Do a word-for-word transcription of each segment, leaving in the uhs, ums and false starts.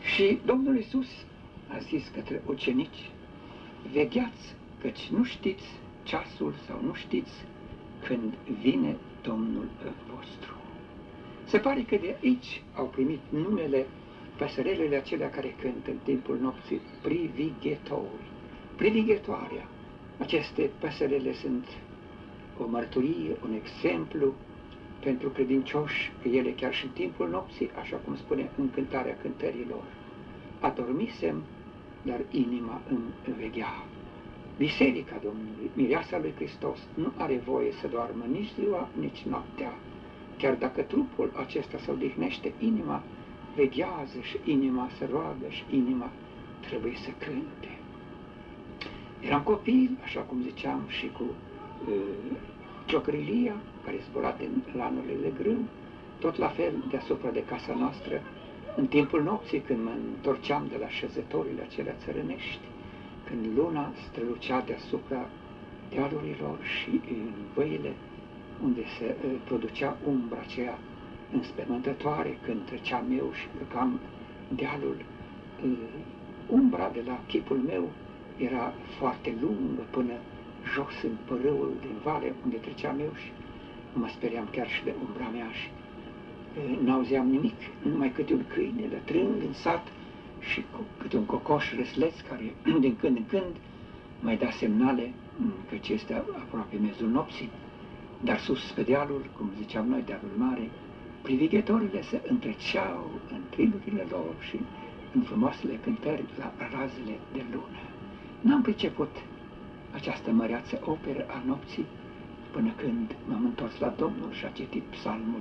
Și Domnul Iisus a zis către ucenici: vegheați, căci nu știți ceasul sau nu știți când vine Domnul vostru. Se pare că de aici au primit numele păsărelele acelea care cântă în timpul nopții, privighetori, privighetoarea. Aceste păsărele sunt o mărturie, un exemplu pentru credincioși, că ele chiar și în timpul nopții, așa cum spune în Cântarea Cântărilor, adormisem, dar inima îmi veghea. Biserica Domnului, mireasa lui Hristos, nu are voie să doarmă nici ziua, nici noaptea. Chiar dacă trupul acesta se odihnește, inima veghează și inima se roagă și inima trebuie să cânte. Eram copil, așa cum ziceam, și cu uh, ciocărilia care zbura din lanurile de grâu, tot la fel deasupra de casa noastră, în timpul nopții, când mă întorceam de la șezătorile acelea țărănești, când luna strălucea deasupra dealurilor și în văile unde se uh, producea umbra aceea înspăimântătoare, când treceam eu și urcam dealul, uh, umbra de la chipul meu era foarte lungă până jos în părâul din vale unde treceam eu și mă speriam chiar și de umbra mea și uh, n-auzeam nimic, numai câte un câine lătrând în sat și cu câte un cocoș răsleț care din când în când mai da semnale că este aproape miezul nopții. Dar sus pe dealul, cum ziceam noi, dealul mare, privighetorile se întreceau în triburile lor și în frumoasele cântări la razele de lună. N-am priceput această măreață operă a nopții până când m-am întors la Domnul și a citit psalmul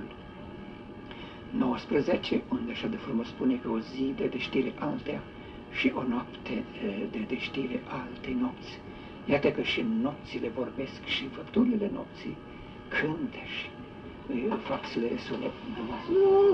nouăsprezece, unde așa de frumos spune că o zi de deștire altea și o noapte de deștire altei nopți. Iată că și nopțile vorbesc și făpturile nopții cântă și fac să le sune.